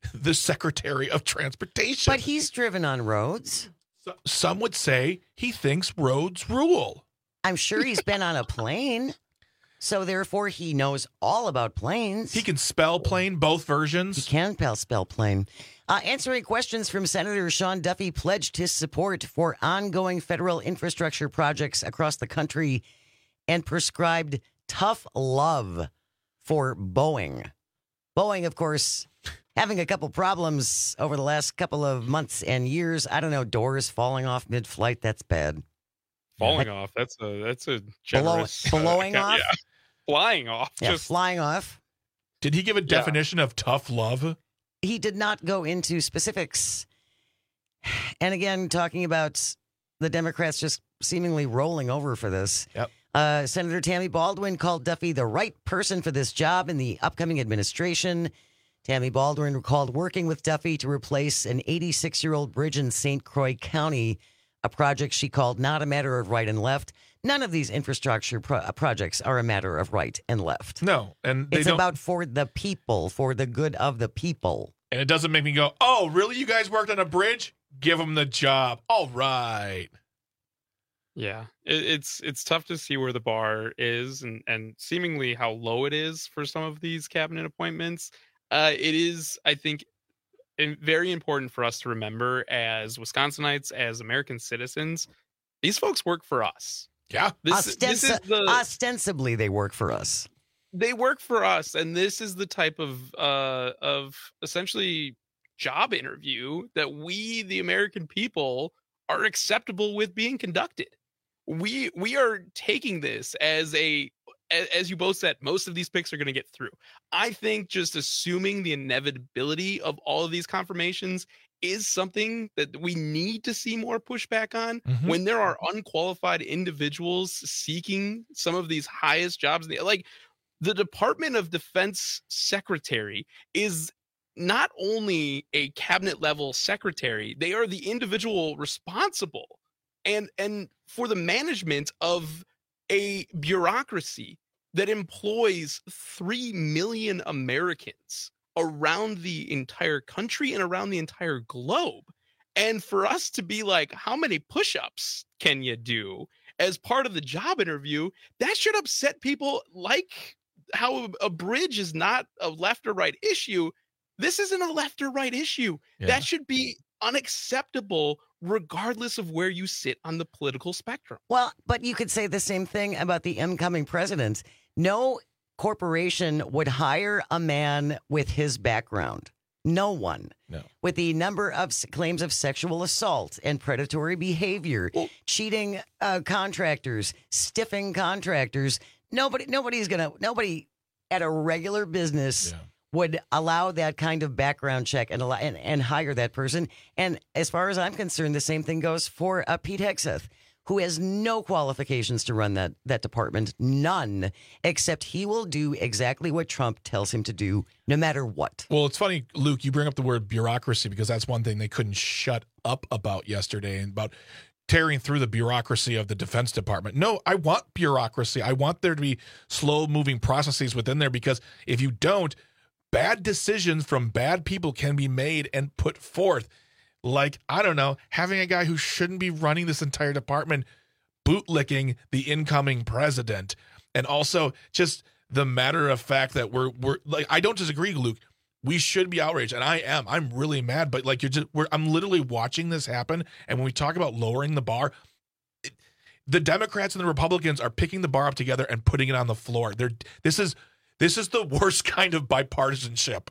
the Secretary of Transportation. But he's driven on roads. So, some would say he thinks roads rule. I'm sure he's been on a plane. So therefore, he knows all about planes. He can spell plane, both versions. He can spell spell plane. Uh, answering questions from Senator Sean Duffy pledged his support for ongoing federal infrastructure projects across the country and prescribed tough love for Boeing. Boeing, of course, having a couple problems over the last couple of months and years. I don't know, doors falling off mid-flight. That's bad. Falling Yeah. off. That's a that's a Blow, generous. blowing uh, off? Yeah. Flying off. Yeah, Just flying off. Did he give a definition of tough love? He did not go into specifics. And again, talking about the Democrats just seemingly rolling over for this. Yep. Uh, Senator Tammy Baldwin called Duffy the right person for this job in the upcoming administration. Tammy Baldwin recalled working with Duffy to replace an eighty-six-year-old bridge in Saint Croix County, a project she called not a matter of right and left. None of these infrastructure pro- projects are a matter of right and left. No, and they it's don't, about for the people, for the good of the people. and it doesn't make me go, "Oh, really? You guys worked on a bridge? Give them the job." All right. Yeah, it, it's it's tough to see where the bar is and and seemingly how low it is for some of these cabinet appointments. Uh, it is, I think, in- very important for us to remember as Wisconsinites, as American citizens, these folks work for us. Yeah, this, this is Ostensi- the ostensibly, they work for us. they work for us, and this is the type of uh of essentially job interview that we, the American people, are acceptable with being conducted. We we are taking this as a a- as you both said, most of these picks are going to get through. I think just assuming the inevitability of all of these confirmations is something that we need to see more pushback on Mhm. when there are unqualified individuals seeking some of these highest jobs. in the- Like the Department of Defense secretary is not only a cabinet level secretary, they are the individual responsible and and for the management of a bureaucracy that employs three million Americans around the entire country and around the entire globe. And for us to be like, how many push-ups can you do as part of the job interview, that should upset people. Like how a bridge is not a left or right issue. This isn't a left or right issue. Yeah. That should be unacceptable regardless of where you sit on the political spectrum. Well, but you could say the same thing about the incoming president. No corporation would hire a man with his background. No one. No. With the number of s- claims of sexual assault and predatory behavior, cheating uh, contractors, stiffing contractors, nobody, nobody's gonna, nobody at a regular business Yeah. would allow that kind of background check and, allow, and and hire that person. And as far as I'm concerned, the same thing goes for uh, Pete Hegseth, who has no qualifications to run that that department, none, except he will do exactly what Trump tells him to do, no matter what. Well, it's funny, Luke, you bring up the word bureaucracy because that's one thing they couldn't shut up about yesterday and about tearing through the bureaucracy of the Defense Department. No, I want bureaucracy. I want there to be slow-moving processes within there because if you don't, bad decisions from bad people can be made and put forth. Like, I don't know, having a guy who shouldn't be running this entire department bootlicking the incoming president. And also just the matter of fact that we're, we're like, I don't disagree, Luke. We should be outraged. And I am. I'm really mad. But like, you're just, we're, I'm literally watching this happen. And when we talk about lowering the bar, it, the Democrats and the Republicans are picking the bar up together and putting it on the floor. They're, this is, this is the worst kind of bipartisanship.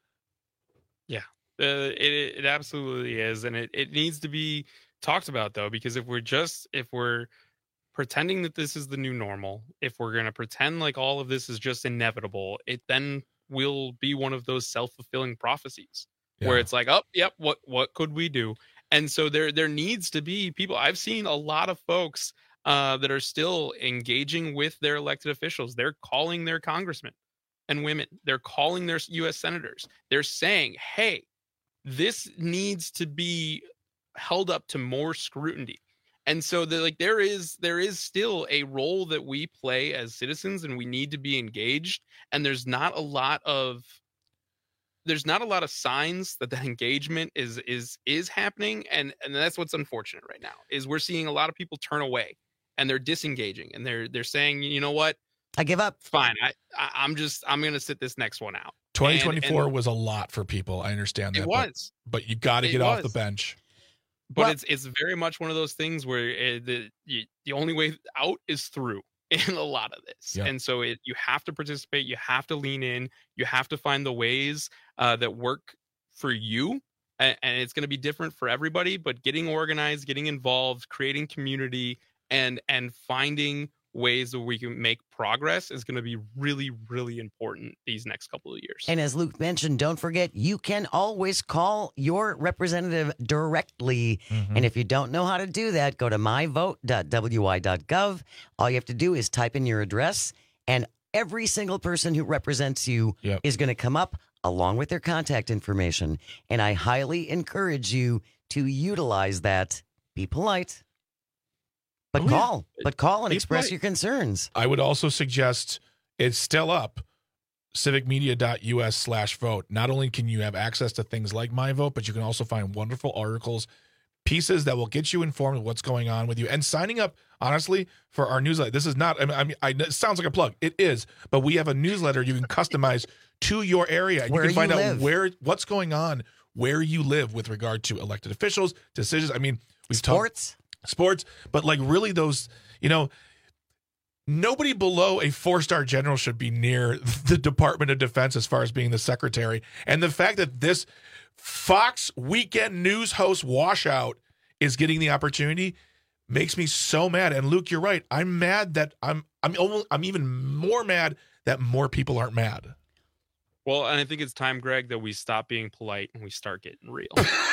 Yeah, uh, it it absolutely is, and it, it needs to be talked about though, because if we're just if we're pretending that this is the new normal, if we're gonna pretend like all of this is just inevitable, it then will be one of those self-fulfilling prophecies where Yeah. it's like, oh, yep, what what could we do? And so there there needs to be people. I've seen a lot of folks uh, that are still engaging with their elected officials. They're calling their congressmen and women. They're calling their U S senators. They're saying, hey, this needs to be held up to more scrutiny. And so the, like there is there is still a role that we play as citizens, and we need to be engaged. And there's not a lot of there's not a lot of signs that that engagement is is is happening, and and that's what's unfortunate right now is we're seeing a lot of people turn away and they're disengaging and they're they're saying, you know what, I give up. Fine, I, I I'm just I'm gonna sit this next one out. twenty twenty-four and, and was a lot for people. I understand that. It was, but, but you got to get was. off the bench. But well, it's it's very much one of those things where it, the you, the only way out is through in a lot of this, yeah. and so it, you have to participate, you have to lean in, you have to find the ways uh, that work for you, and, and it's going to be different for everybody. But getting organized, getting involved, creating community, and and finding ways where we can make progress is going to be really, really important these next couple of years. And as Luke mentioned, don't forget, you can always call your representative directly. Mm-hmm. And if you don't know how to do that, go to my vote dot w i dot gov. All you have to do is type in your address, and every single person who represents you yep. is going to come up along with their contact information. And I highly encourage you to utilize that. Be polite. But oh, call, yeah. but call and Be express polite. your concerns. I would also suggest it's still up, civicmedia.us slash vote. Not only can you have access to things like My Vote, but you can also find wonderful articles, pieces that will get you informed of what's going on with you. And signing up, honestly, for our newsletter. This is not, I mean, I mean I, it sounds like a plug. It is, but we have a newsletter you can customize to your area. Where you can find you out live. where what's going on, where you live with regard to elected officials, decisions. I mean, we've Sports. talked. Sports, but like really those, you know, nobody below a four-star general should be near the Department of Defense as far as being the secretary. And the fact that this Fox weekend news host washout is getting the opportunity makes me so mad. And Luke, you're right. I'm mad that I'm I'm almost, I'm even more mad that more people aren't mad. Well, and I think it's time, Greg, that we stop being polite and we start getting real.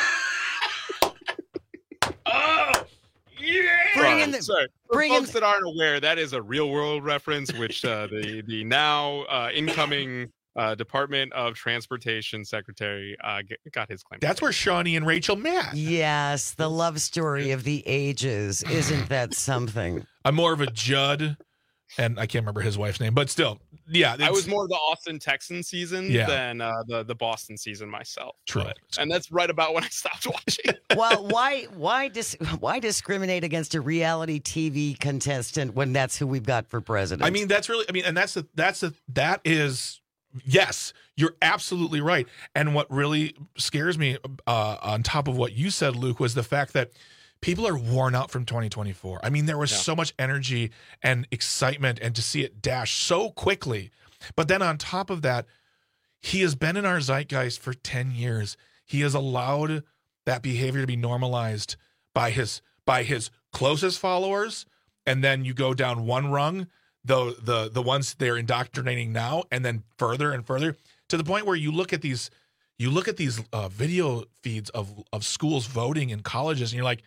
Oh! Yeah. Bring in the, Sorry. For bring folks in, that aren't aware, that is a real world reference, which uh, the the now uh, incoming uh, Department of Transportation Secretary uh, get, got his claim. That's where Shawnee and Rachel met. Yes, the love story of the ages. Isn't that something? I'm more of a Judd, and I can't remember his wife's name, but still, yeah. I was more of the Austin Texan season yeah. than uh, the the Boston season myself. True, but, and that's right about when I stopped watching. Well, why why dis- why discriminate against a reality T V contestant when that's who we've got for president? I mean, that's really. I mean, and that's the that's the that is. Yes, you're absolutely right. And what really scares me, uh, on top of what you said, Luke, was the fact that people are worn out from twenty twenty-four. I mean, there was yeah. so much energy and excitement, and to see it dash so quickly. But then on top of that, he has been in our zeitgeist for ten years. He has allowed that behavior to be normalized by his by his closest followers, and then you go down one rung, the the the ones they're indoctrinating now, and then further and further to the point where you look at these you look at these uh, video feeds of of schools voting in colleges, and you're like,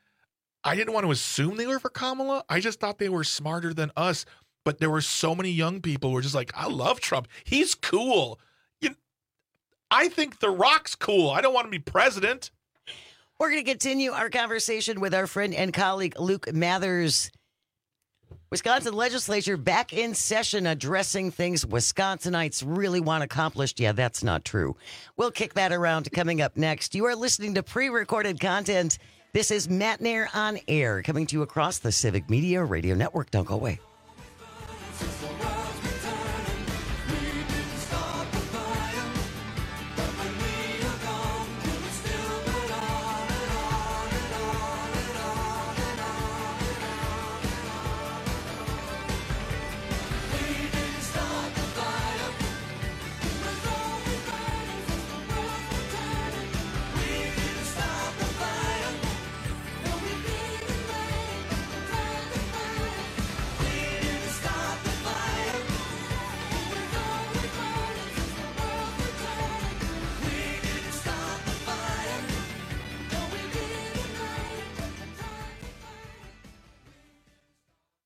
I didn't want to assume they were for Kamala. I just thought they were smarter than us. But there were so many young people who were just like, I love Trump. He's cool. You, I think The Rock's cool. I don't want to be president. We're going to continue our conversation with our friend and colleague Luke Mathers. Wisconsin legislature back in session addressing things Wisconsinites really want accomplished. Yeah, that's not true. We'll kick that around coming up next. You are listening to pre-recorded content. This is Matt Nair on Air, coming to you across the Civic Media Radio Network. Don't go away.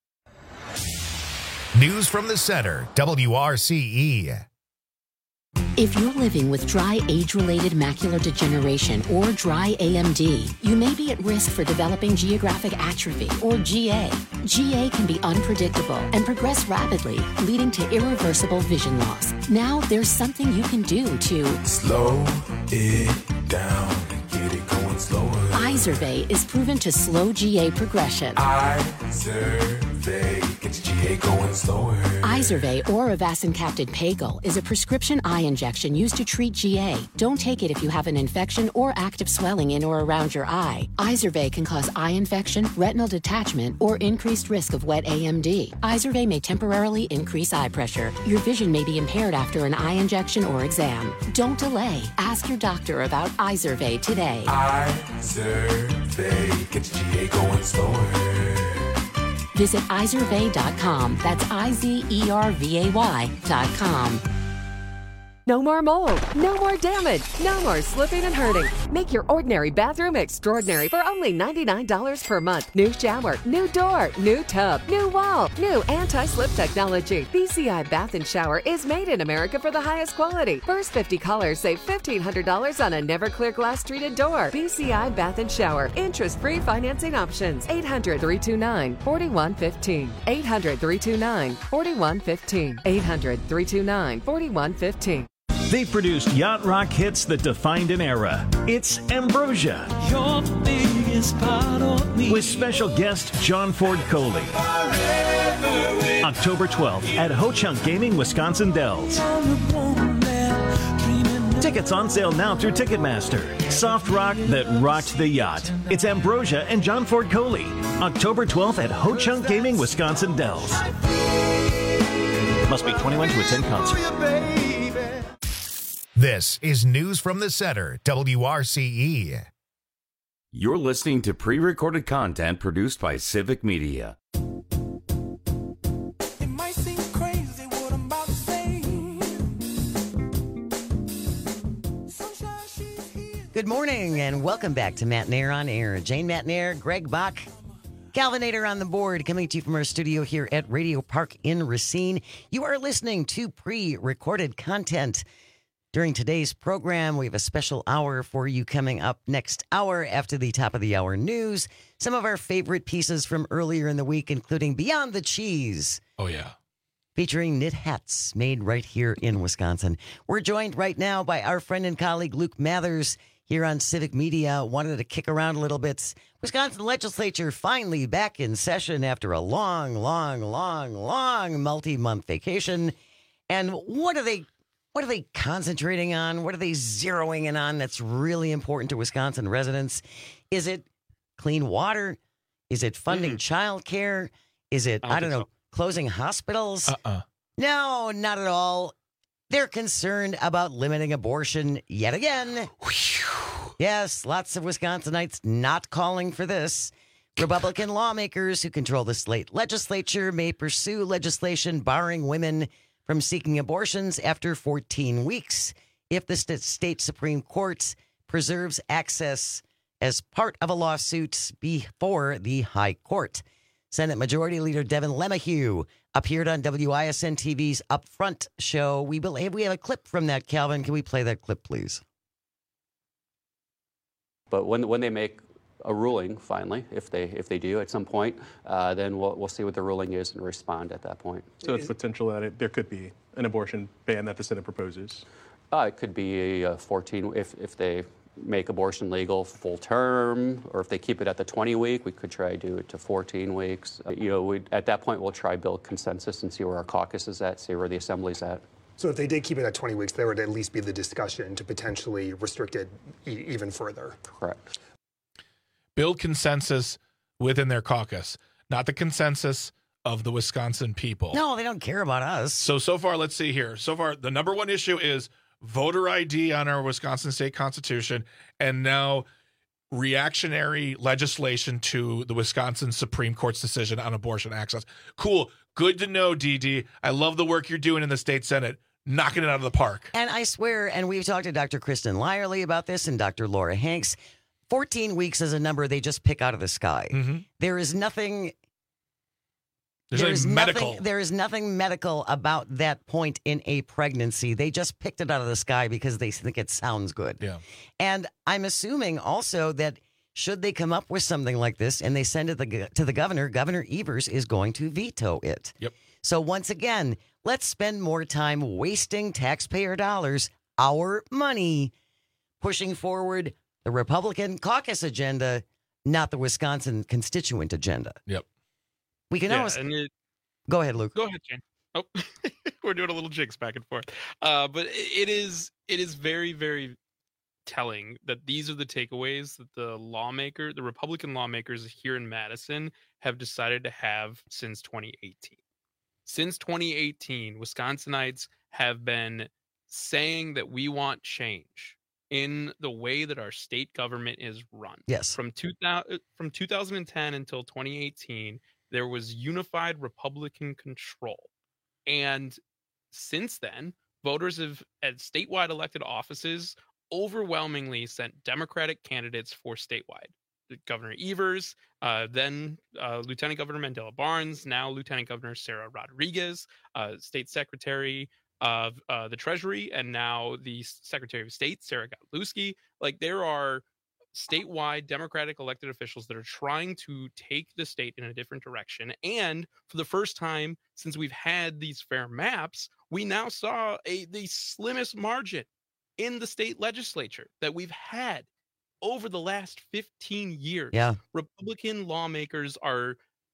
News from the Center, W R C E. If you're living with dry age-related macular degeneration or dry A M D, you may be at risk for developing geographic atrophy or G A. G A can be unpredictable and progress rapidly, leading to irreversible vision loss. Now there's something you can do to slow it down and get it going slower. Izervay is proven to slow G A progression. Izervay gets G A going slower. Izervay or avacincaptad pagel is a prescription eye injection used to treat G A. Don't take it if you have an infection or active swelling in or around your eye. Izervay can cause eye infection, retinal detachment, or increased risk of wet A M D. Izervay may temporarily increase eye pressure. Your vision may be impaired after an eye injection or exam. Don't delay. Ask your doctor about Izervay today. Izervay gets G A going slower. Visit Izervay dot com. That's I Z E R V A Y dot com. No more mold, no more damage, no more slipping and hurting. Make your ordinary bathroom extraordinary for only ninety-nine dollars per month. New shower, new door, new tub, new wall, new anti-slip technology. B C I Bath and Shower is made in America for the highest quality. First fifty callers save fifteen hundred dollars on a Never-Clear glass treated door. B C I Bath and Shower. Interest-free financing options. eight hundred, three two nine, four one one five. eight hundred, three two nine, four one one five. eight hundred, three two nine, four one one five. They've produced yacht rock hits that defined an era. It's Ambrosia. You're the biggest part of me. With special guest John Ford Coley. October twelfth at Ho Chunk Gaming, Wisconsin Dells. Tickets on sale now through Ticketmaster. Soft rock that rocked the yacht. It's Ambrosia and John Ford Coley. October twelfth at Ho Chunk Gaming, Wisconsin Dells. Must be twenty-one to attend concert. This is News from the Center, W R C E. You're listening to pre-recorded content produced by Civic Media. It might seem crazy what I'm about to say. Good morning and welcome back to Matt Nair on Air. Jane Matt Nair, Greg Bach, Calvinator on the board, coming to you from our studio here at Radio Park in Racine. You are listening to pre-recorded content. During today's program, we have a special hour for you coming up next hour after the top of the hour news. Some of our favorite pieces from earlier in the week, including Beyond the Cheese. Oh, yeah. Featuring knit hats made right here in Wisconsin. We're joined right now by our friend and colleague Luke Mathers here on Civic Media. Wanted to kick around a little bit. Wisconsin legislature finally back in session after a long, long, long, long multi-month vacation. And what are they... What are they concentrating on? What are they zeroing in on that's really important to Wisconsin residents? Is it clean water? Is it funding mm. child care? Is it, I don't, I don't know, so. closing hospitals? Uh-uh. No, not at all. They're concerned about limiting abortion yet again. Yes, lots of Wisconsinites not calling for this. Republican lawmakers who control the state legislature may pursue legislation barring women from seeking abortions after fourteen weeks if the state Supreme Court preserves access as part of a lawsuit before the High Court. Senate Majority Leader Devin LeMahieu appeared on W I S N T V's Upfront show. We believe we have a clip from that, Calvin. Can we play that clip, please? But when when they make a ruling, finally, if they if they do at some point, uh, then we'll we'll see what the ruling is and respond at that point. So it's potential that it, there could be an abortion ban that the Senate proposes. Uh, it could be a fourteen if if they make abortion legal full term, or if they keep it at the twenty week, we could try to do it to fourteen weeks. Uh, you know, we at that point we'll try build consensus and see where our caucus is at, see where the assembly's at. So if they did keep it at twenty weeks, there would at least be the discussion to potentially restrict it e- even further. Correct. Build consensus within their caucus, not the consensus of the Wisconsin people. No, they don't care about us. So, so far, let's see here. So far, the number one issue is voter I D on our Wisconsin state constitution, and now reactionary legislation to the Wisconsin Supreme Court's decision on abortion access. Cool. Good to know, D D. I love the work you're doing in the state Senate. Knocking it out of the park. And I swear, and we've talked to Doctor Kristen Lyerly about this and Doctor Laura Hanks, fourteen weeks is a number they just pick out of the sky. Mm-hmm. There is nothing There's there is nothing medical. Nothing, there is nothing medical about that point in a pregnancy. They just picked it out of the sky because they think it sounds good. Yeah. And I'm assuming also that should they come up with something like this and they send it the, to the governor, Governor Evers is going to veto it. Yep. So once again, let's spend more time wasting taxpayer dollars, our money, pushing forward the Republican caucus agenda, not the Wisconsin constituent agenda. Yep. We can yeah, almost and it, go ahead, Luke. Go ahead, Jane. Oh, we're doing a little jigs back and forth. Uh, but it is it is very, very telling that these are the takeaways that the lawmaker, the Republican lawmakers here in Madison have decided to have since twenty eighteen. Since twenty eighteen, Wisconsinites have been saying that we want change in the way that our state government is run. Yes. From two thousand, from two thousand ten until twenty eighteen, there was unified Republican control. And since then, voters have, at statewide elected offices, overwhelmingly sent Democratic candidates for statewide. Governor Evers, uh, then uh, Lieutenant Governor Mandela Barnes, now Lieutenant Governor Sarah Rodriguez, uh, State Secretary of uh, the Treasury, and now the Secretary of State, Sarah Godlewski. Like, there are statewide Democratic elected officials that are trying to take the state in a different direction. And for the first time since we've had these fair maps, we now saw a the slimmest margin in the state legislature that we've had over the last fifteen years. Yeah. Republican lawmakers are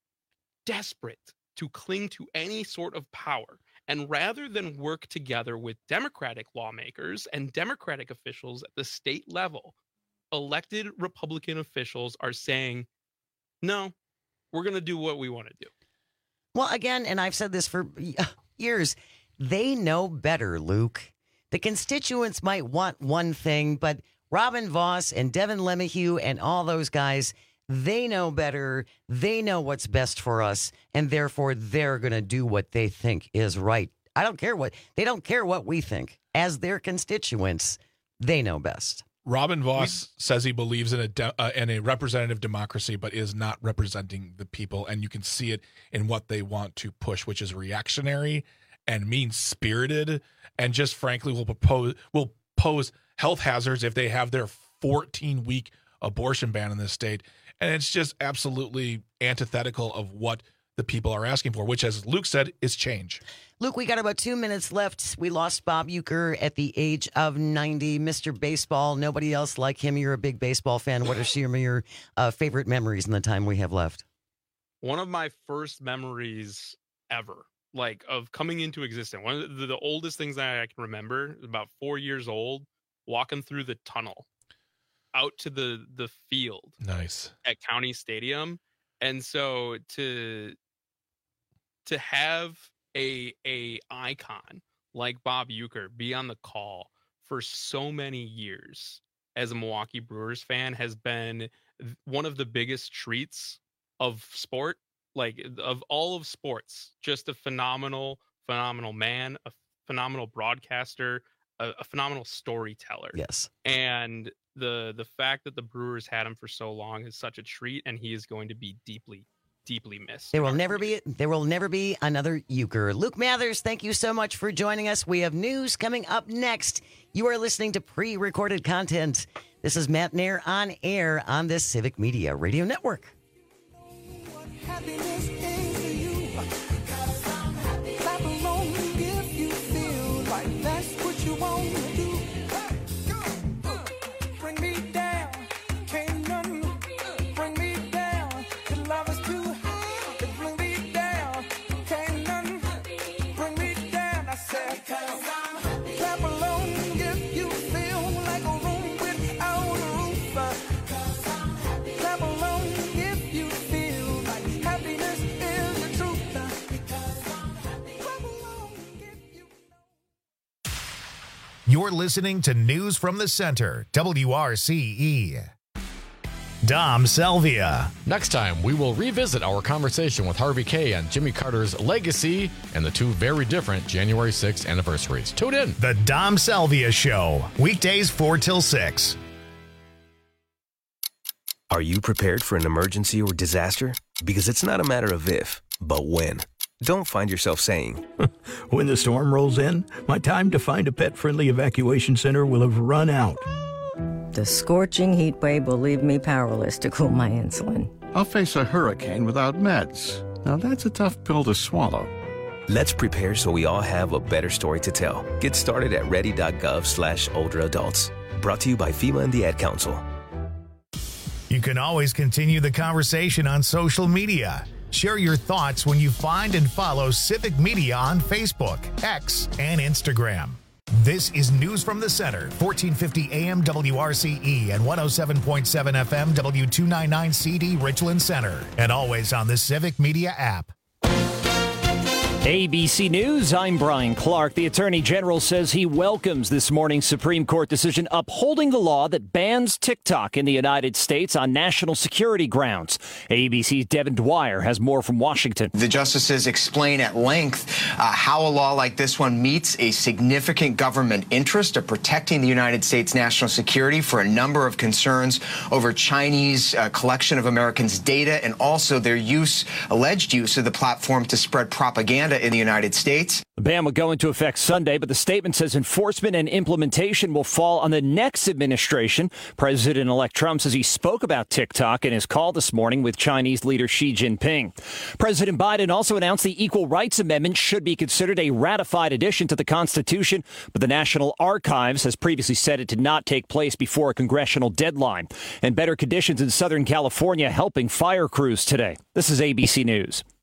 desperate to cling to any sort of power. And rather than work together with Democratic lawmakers and Democratic officials at the state level, elected Republican officials are saying, no, we're going to do what we want to do. Well, again, and I've said this for years, they know better, Luke. The constituents might want one thing, but Robin Vos and Devin LeMahieu and all those guys, they know better. They know what's best for us, and therefore they're going to do what they think is right. I don't care what they don't care what we think. As their constituents, they know best. Robin Vos we, says he believes in a de- uh, in a representative democracy, but is not representing the people, and you can see it in what they want to push, which is reactionary and mean-spirited, and just frankly will propose will pose health hazards if they have their fourteen-week abortion ban in this state. And it's just absolutely antithetical of what the people are asking for, which, as Luke said, is change. Luke, we got about two minutes left. We lost Bob Uecker at the age of ninety. Mister Baseball, nobody else like him. You're a big baseball fan. What are some of your uh, favorite memories in the time we have left? One of my first memories ever, like of coming into existence, one of the, the oldest things that I can remember, about four years old, walking through the tunnel out to the the field. Nice. At County Stadium. And so to to have a a icon like Bob Uecker be on the call for so many years as a Milwaukee Brewers fan has been one of the biggest treats of sport, like of all of sports. Just a phenomenal, phenomenal man, a phenomenal broadcaster, a, a phenomenal storyteller. Yes. And the the fact that the Brewers had him for so long is such a treat, and he is going to be deeply, deeply missed. There will never be there will never be another Uecker. Luke Mathers, thank you so much for joining us. We have news coming up next. You are listening to pre-recorded content. This is Matt Nair on air on this Civic Media Radio Network. Happiness is to you. Clap along if you feel like that's what you want to do. Bring me down, can't none bring me down. The love is too high to bring me down. Can't none bring me down. I said, clap along if you feel like a room without a roof. Clap along if you feel like happiness is the truth. Clap along if you You're listening to News from the Center, W R C E. Dom Salvia. Next time, we will revisit our conversation with Harvey Kaye on Jimmy Carter's legacy and the two very different January sixth anniversaries. Tune in. The Dom Salvia Show, weekdays four till six. Are you prepared for an emergency or disaster? Because it's not a matter of if, But when? Don't find yourself saying, when the storm rolls in, my time to find a pet-friendly evacuation center will have run out. The scorching heat wave will leave me powerless to cool my insulin. I'll face a hurricane without meds. Now that's a tough pill to swallow. let's prepare so we all have a better story to tell. Get started at ready.gov slash older adults. Brought to you by FEMA and the Ad Council. You can always continue the conversation on social media. Share your thoughts when you find and follow Civic Media on Facebook, X, and Instagram. This is News from the Center, fourteen fifty A M W R C E and one oh seven point seven F M W two ninety-nine C D Richland Center, and always on the Civic Media app. A B C News, I'm Brian Clark. The Attorney General says he welcomes this morning's Supreme Court decision upholding the law that bans TikTok in the United States on national security grounds. A B C's Devin Dwyer has more from Washington. The justices explain at length uh, how a law like this one meets a significant government interest of protecting the United States national security for a number of concerns over Chinese uh, collection of Americans' data and also their use, alleged use of the platform to spread propaganda in the United States. The ban will go into effect Sunday, but the statement says enforcement and implementation will fall on the next administration. President-elect Trump says he spoke about TikTok in his call this morning with Chinese leader Xi Jinping. President Biden also announced the Equal Rights Amendment should be considered a ratified addition to the Constitution, but the National Archives has previously said it did not take place before a congressional deadline. And better conditions in Southern California helping fire crews today. This is A B C News.